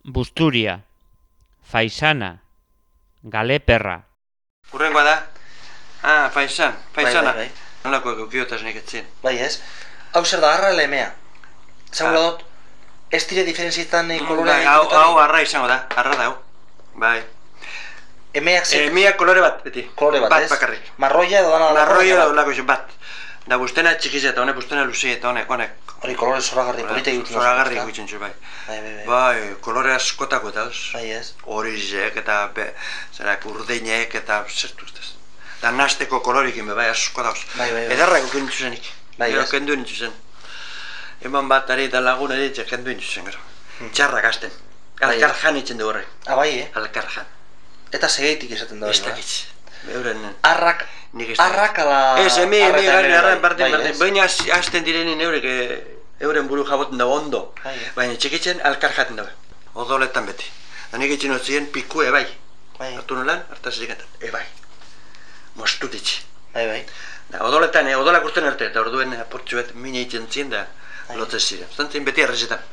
Busturia, faisana, galeperra. Urrengoa da? Faisana. Bai. Nolako eukiotas nik etzien. Bai ez? Hau zer da, arra lemea. Zango dut, ez dire diferentzietan kolorea Hau arra izango da, arra da hau. Bai. Emeak zer? Emeak kolore bat, beti. Kolore bat, ez? Bat bakarrik. Marroia edo dana da? Marroia edo lako bat. Da bustena txikiz eta honek, bustena luzi eta honek. Hori kolore zoragarri polita egiten. Zoragarri egiten zu, bai. Bai, kolore askotako eta ez. Bai ez. Horizek eta urdeinek eta zertu ez. Da nasteko kolorikin bai asko dauz. Ederra egukin nintzuzenik. Bai ez. Gero kendu nintzuzen. Eman bat ari eta lagun ere kendu nintzuzen gero. Txarrak hasten. Alkarjan itzen du horre. Bai, Alkarjan. Eta segeitik esaten da. Ez dakitz. Euren... Arrak ala... Ez, emi garen arraen parten. Baina hasten direnin euren buru jaboten dago ondo. Baina txikitzen alkar jaten dago. Odoletan beti. Da nik itxin otzien piku ebai. Artu nolan, hartazik enten. Ebai. Mostutitz. Bai. Odoletan, odolak urten arte, eta orduen apurtxuet mine itzen zien da lotzez ziren. Zantzien beti arrezetan.